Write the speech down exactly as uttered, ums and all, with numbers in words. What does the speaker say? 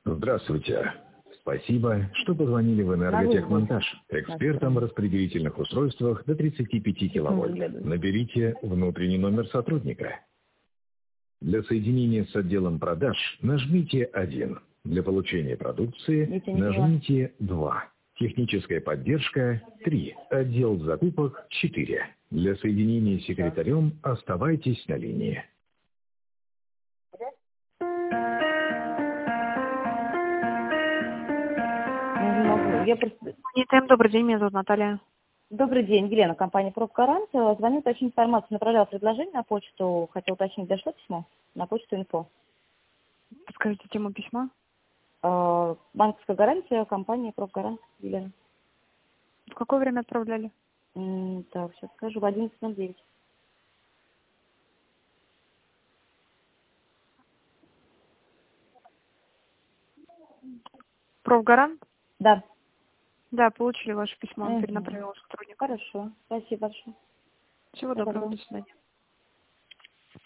Здравствуйте. Спасибо, что позвонили в «Энерготехмонтаж». Экспертам в распределительных устройствах до тридцати пяти киловольт. Наберите внутренний номер сотрудника. Для соединения с отделом продаж нажмите один. Для получения продукции нажмите два. Техническая поддержка три. Отдел закупок четыре. Для соединения с секретарем оставайтесь на линии. Не могу. Я просто... Итем, добрый день, меня зовут Наталья. Добрый день, Елена, компания «Профгарант». Звоню уточнить информацию, направляла предложение на почту. Хотел уточнить, дошло письмо? На почту инфо. Подскажите тему письма. Э, банковская гарантия, компания «Профгарант», Елена. В какое время отправляли? М, так, сейчас скажу, в одиннадцать ноль девять. Профгарант? Да. Да, получили ваше письмо, Угу. перенаправила сотруднику. Хорошо, спасибо большое. Всего доброго, до свидания.